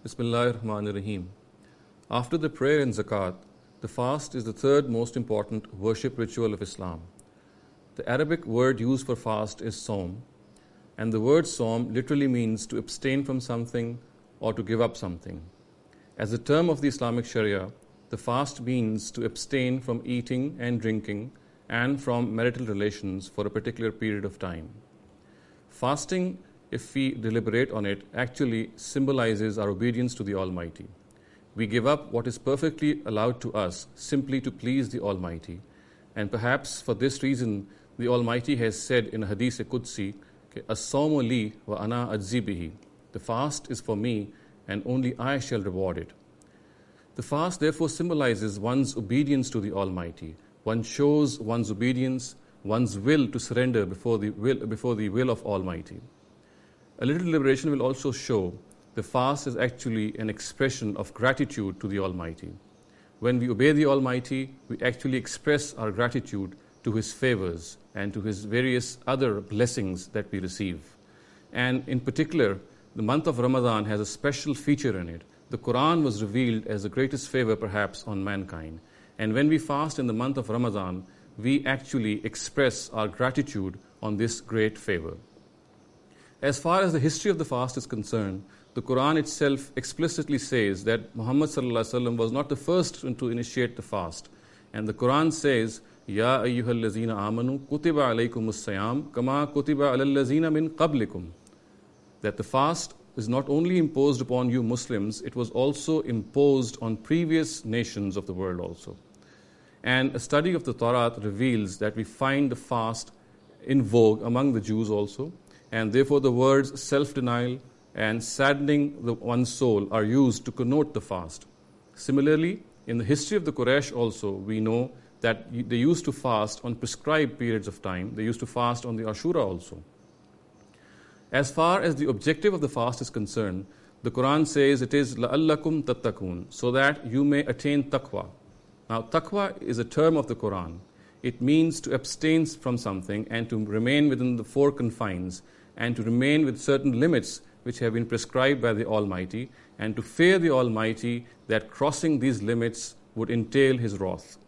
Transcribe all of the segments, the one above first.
Bismillahirrahmanirrahim. After the prayer and zakat, the fast is the third most important worship ritual of Islam. The Arabic word used for fast is sawm, and the word sawm literally means to abstain from something or to give up something. As a term of the Islamic Sharia, the fast means to abstain from eating and drinking and from marital relations for a particular period of time. Fasting, if we deliberate on it, actually symbolizes our obedience to the Almighty. We give up what is perfectly allowed to us simply to please the Almighty. And perhaps for this reason, the Almighty has said in Hadith Qudsi, As-sawmu li wa ana ajzi bihi. The fast is for me and only I shall reward it. The fast therefore symbolizes one's obedience to the Almighty. One shows one's obedience, one's will to surrender before the will of Almighty. A little deliberation will also show the fast is actually an expression of gratitude to the Almighty. When we obey the Almighty, we actually express our gratitude to His favors and to His various other blessings that we receive. And in particular, the month of Ramadan has a special feature in it. The Quran was revealed as the greatest favor perhaps on mankind. And when we fast in the month of Ramadan, we actually express our gratitude on this great favor. As far as the history of the fast is concerned, the Quran itself explicitly says that Muhammad was not the first to initiate the fast. And the Quran says, Ya ayyuhal lazina amanu kutiba alaykumus siyam kama kutiba alal lazina min qablikum. That the fast is not only imposed upon you Muslims, it was also imposed on previous nations of the world also. And a study of the Torah reveals that we find the fast in vogue among the Jews also, and therefore the words self-denial and saddening one's soul are used to connote the fast. Similarly, in the history of the Quraysh also, we know that they used to fast on prescribed periods of time. They used to fast on the Ashura also. As far as the objective of the fast is concerned, the Quran says it is لَأَلَّكُمْ تَتَّقُونَ, so that you may attain taqwa. Now, taqwa is a term of the Quran. It means to abstain from something and to remain within the four confines and to remain with certain limits which have been prescribed by the Almighty, and to fear the Almighty that crossing these limits would entail His wrath.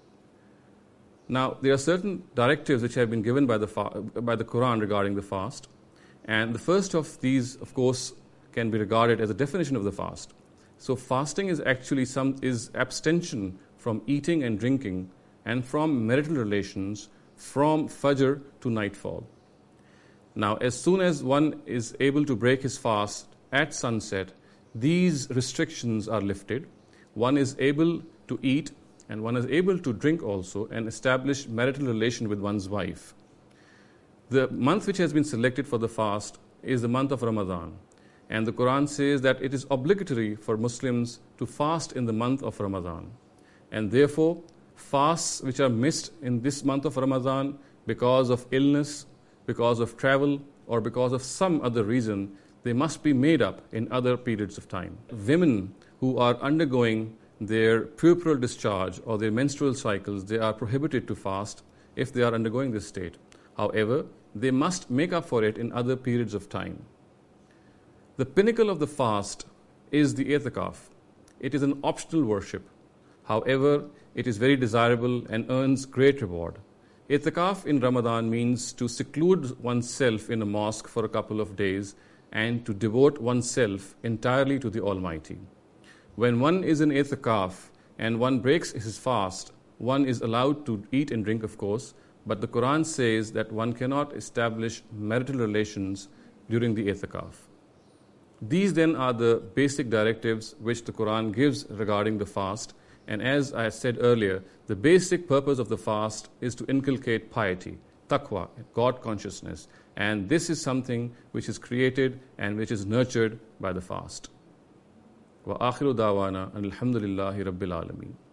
Now, there are certain directives which have been given by the Quran regarding the fast. And the first of these, of course, can be regarded as a definition of the fast. So fasting is actually is abstention from eating and drinking and from marital relations from Fajr to nightfall. Now, as soon as one is able to break his fast at sunset, these restrictions are lifted. One is able to eat and one is able to drink also and establish marital relation with one's wife. The month which has been selected for the fast is the month of Ramadan. And the Quran says that it is obligatory for Muslims to fast in the month of Ramadan. And therefore, fasts which are missed in this month of Ramadan because of illness, because of travel, or because of some other reason, they must be made up in other periods of time. Women who are undergoing their puerperal discharge or their menstrual cycles, they are prohibited to fast if they are undergoing this state. However, they must make up for it in other periods of time. The pinnacle of the fast is the i'tikaf. It is an optional worship. However, it is very desirable and earns great reward. I'tikaf in Ramadan means to seclude oneself in a mosque for a couple of days and to devote oneself entirely to the Almighty. When one is in i'tikaf and one breaks his fast, one is allowed to eat and drink, of course, but the Quran says that one cannot establish marital relations during the i'tikaf. These then are the basic directives which the Quran gives regarding the fast. And as I said earlier, the basic purpose of the fast is to inculcate piety, taqwa, God consciousness. And this is something which is created and which is nurtured by the fast. Wa akhiru dawana alhamdulillahi rabbil alameen.